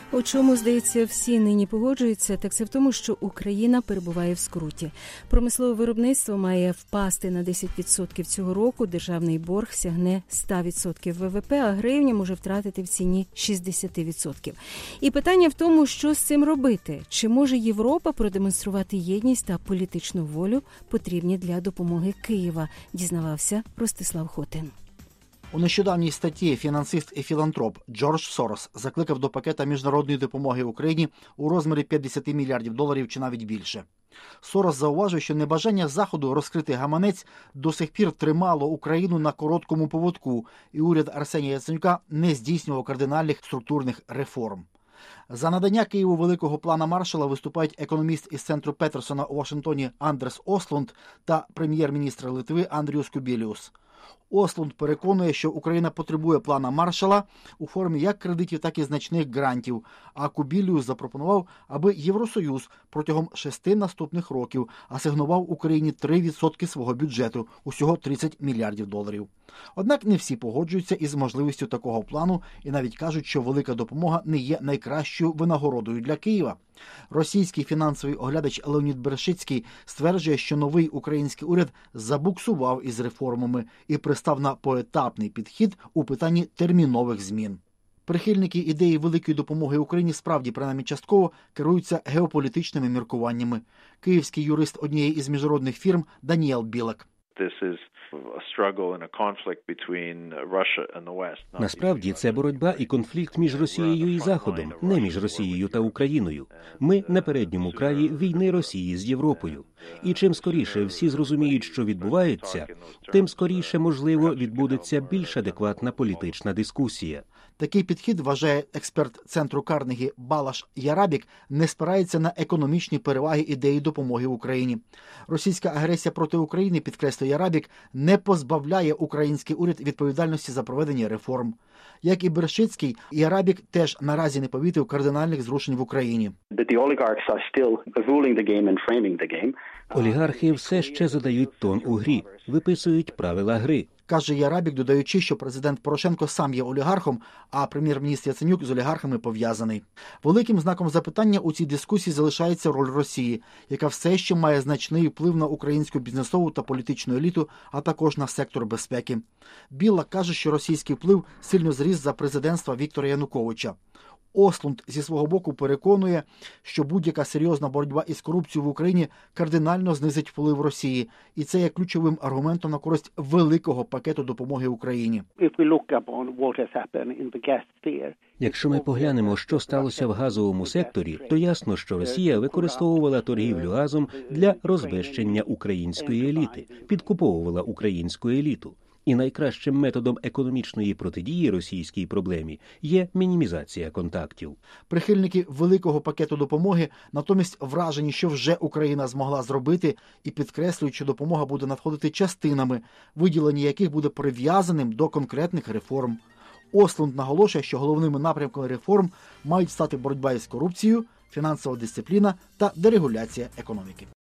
У чому, здається, всі нині погоджуються, так це в тому, що Україна перебуває в скруті. Промислове виробництво має впасти на 10% цього року, державний борг сягне 100% ВВП, а гривня може втратити в ціні 60%. І питання в тому, що з цим робити. Чи може Європа продемонструвати єдність та політичну волю, потрібні для допомоги Києва, дізнавався Ростислав Хотин. У нещодавній статті фінансист і філантроп Джордж Сорос закликав до пакета міжнародної допомоги Україні у розмірі $50 мільярдів чи навіть більше. Сорос зауважив, що небажання Заходу розкрити гаманець до сих пір тримало Україну на короткому поводку, і уряд Арсенія Яценюка не здійснював кардинальних структурних реформ. За надання Києву великого плана Маршалла виступають економіст із центру Петерсона у Вашингтоні Андрес Ослунд та прем'єр-міністр Литви Андріус Кубіліус. Ослунд переконує, що Україна потребує плана Маршалла у формі як кредитів, так і значних грантів, а Кубіліус запропонував, аби Євросоюз протягом 6 наступних років асигнував Україні 3% свого бюджету, усього $30 мільярдів. Однак не всі погоджуються із можливістю такого плану і навіть кажуть, що велика допомога не є найкращою винагородою для Києва. Російський фінансовий оглядач Леонід Бершицький стверджує, що новий український уряд забуксував із реформами і пристав на поетапний підхід у питанні термінових змін. Прихильники ідеї великої допомоги Україні справді, принаймні частково, керуються геополітичними міркуваннями. Київський юрист однієї із міжнародних фірм Даніел Білек. Насправді, це боротьба і конфлікт між Росією і Заходом, не між Росією та Україною. Ми на передньому краї війни Росії з Європою. І чим скоріше всі зрозуміють, що відбувається, тим скоріше, можливо, відбудеться більш адекватна політична дискусія. Такий підхід, вважає експерт центру Карнегі Балаш Ярабік, не спирається на економічні переваги ідеї допомоги Україні. Російська агресія проти України, підкреслює Ярабік, не позбавляє український уряд відповідальності за проведення реформ. Як і Бершицький, Ярабік теж наразі не помітив кардинальних зрушень в Україні. Олігархи все ще задають тон у грі, виписують правила гри. Каже Ярабік, додаючи, що президент Порошенко сам є олігархом, а прем'єр-міністр Яценюк з олігархами пов'язаний. Великим знаком запитання у цій дискусії залишається роль Росії, яка все ще має значний вплив на українську бізнесову та політичну еліту, а також на сектор безпеки. Білла каже, що російський вплив сильно зріс за президентства Віктора Януковича. Ослунд зі свого боку переконує, що будь-яка серйозна боротьба із корупцією в Україні кардинально знизить вплив Росії. І це є ключовим аргументом на користь великого пакету допомоги Україні. Якщо ми поглянемо, що сталося в газовому секторі, то ясно, що Росія використовувала торгівлю газом для розбещення української еліти, підкуповувала українську еліту. І найкращим методом економічної протидії російській проблемі є мінімізація контактів. Прихильники великого пакету допомоги натомість вражені, що вже Україна змогла зробити, і підкреслюють, що допомога буде надходити частинами, виділення яких буде прив'язаним до конкретних реформ. Ослунд наголошує, що головними напрямками реформ мають стати боротьба із корупцією, фінансова дисципліна та дерегуляція економіки.